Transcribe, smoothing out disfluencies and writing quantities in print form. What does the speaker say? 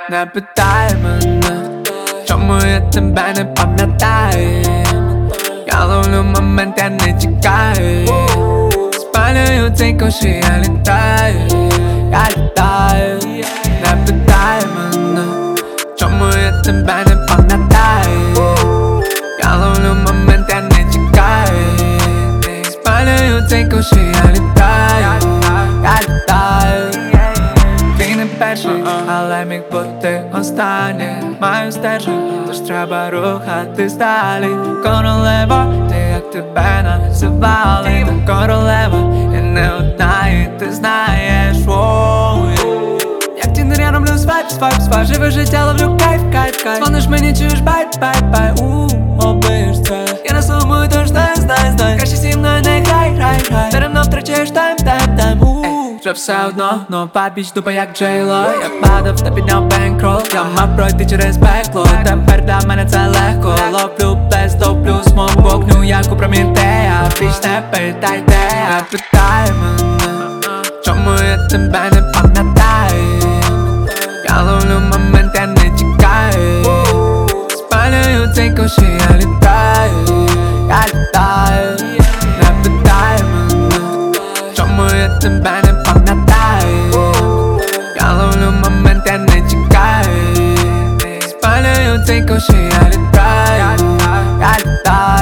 Не питай мене, чому я тебе не пам'ятаю. Я ловлю момент, я не тікаю. Спалюю цей кош і я літаю, я літаю. Не питай мене, чому я тебе не пам'ятаю. Я ловлю момент, я не тікаю. Спалюю цей кош і я літаю, я літаю. Ти не перший, але міг бути останній. Маю стержень, тож треба рухатись далі. Королева, ти як тебе називали. Та королева, і не одна, і ти знаєш. Як тінер роблю свайп, живе життя, ловлю кайф. Дзвониш мені, чуєш бай, обиш це. Я не сумую, тож знай. Краще зі мною не грай. Даремно втрачаєш тайм. Вже все одно, но папіч дупа як Джейло. Я падав та підняв бенкрол. Я мав пройти через пекло. Тепер для мене це легко. Ловлю без топлю, смок вогню, як у Промітея. Більш не питайте, не питай мене, чому я тебе не пам'ятаю. Я ловлю момент, я не тікаю. Спалюю цей кош і я літаю, я літаю. Не питай мене, чому я тебе не пам'ятаю. Я ловлю момент, я не тікаю. Спалюю цей кош і я літаю, я літаю.